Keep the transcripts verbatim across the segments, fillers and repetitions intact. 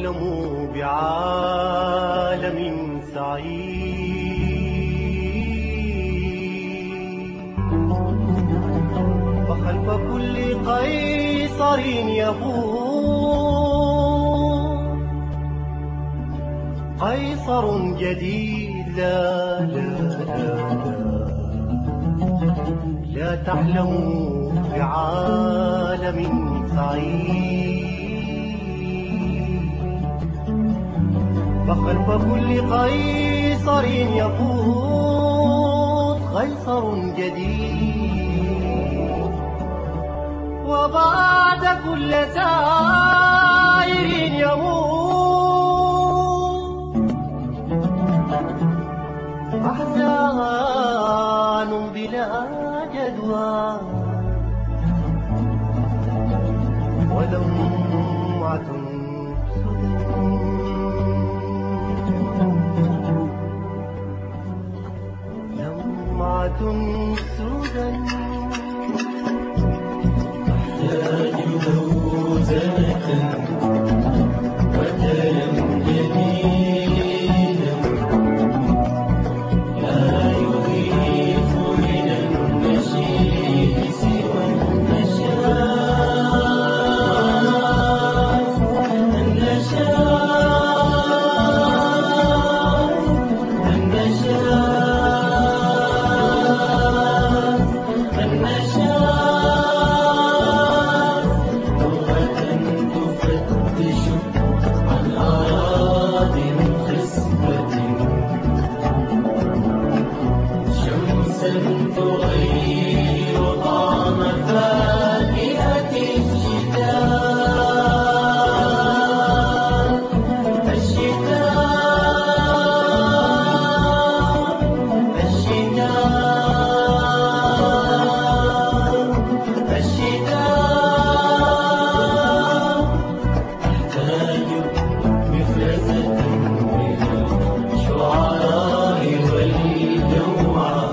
تحلموا بعالم سعيد، فخلف كل قيصر يبور قيصر جديد. لا لا لا لا تحلموا بعالم سعيد، فخلف كل قيصر يفوت قيصر جديد، وبعد كل سائر يموت أحزان بلا جدوى ولمعة لمعة سدى تحتاج موزنة وتلم جديدا لا يضيف من النشيد سوى النشاط النشاط النشاط النشاط لغة تفتش عن أراضٍ خصبة، شمسا تغير طعم فاكهة الشتاء الشتاء الشتاء الشتاء تحتاج مفرزة من الشعراء والجوعى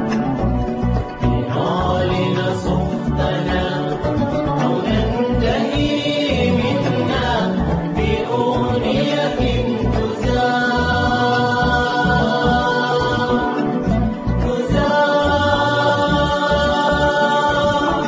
لنعلن صفتنا أو ننتهي منا بأغنية تزاح تزاح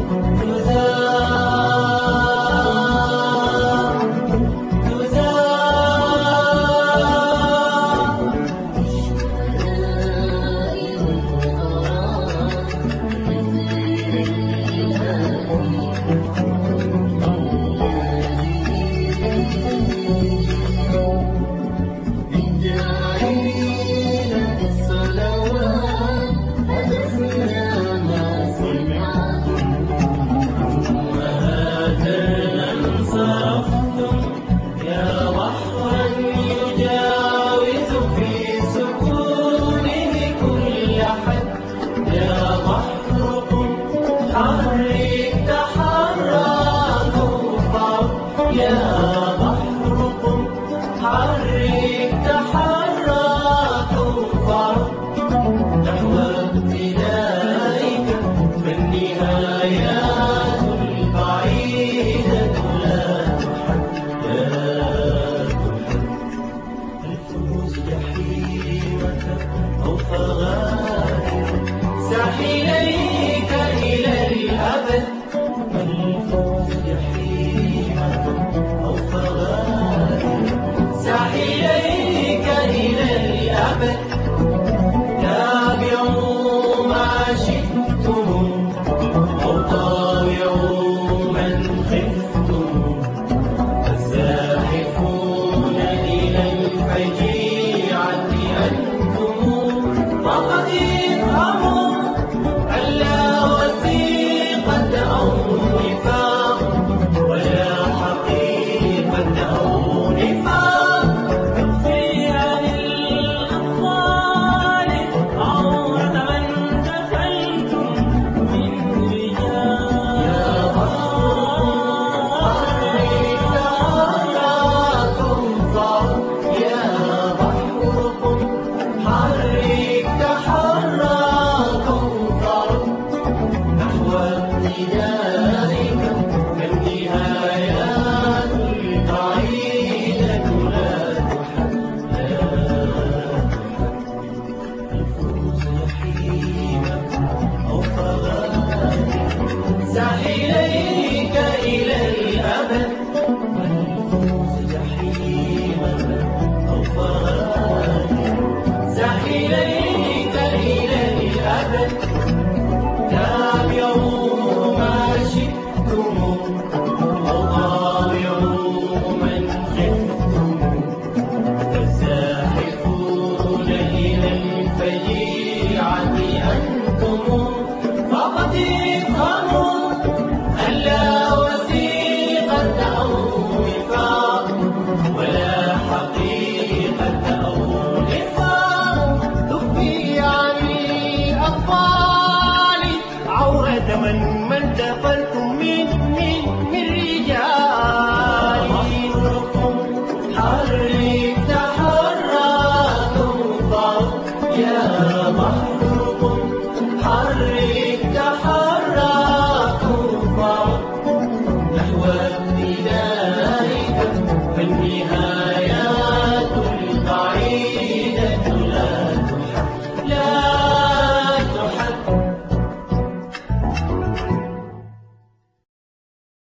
يا بحرا يجاوز في سكونه كل حد، يا بحر قم حرك تحرك وارفع، يا بحر قم حرك تحرك وارفع نحو ابتلائك، فالنهايات البعيدة لا تحد لا تحد. الفوز جحيمك أو فغائر ساحليك إلى الأبد، الفوز جحيمك أو فغائر ساحليك إلى الأبد. تابعوا ما شئتم أو طاوعوا من خفتم، الزاحفون إلى الفجيعة أنتم، فقد افهموا ألا وثيقة أو نفاق ولا حقيقة إليك إلى الأبد جحيما أو زح إليك إلى الأبد تابعوا ما شئتم أو طاوعوا من خفتم فالزاحفون إلى الفجيعة أنتم فقد افهموا ألا وثيقة أو وفاق ولا حقيقة أو نفاق تخفي عن الأطفال عورة من من دفنتم مني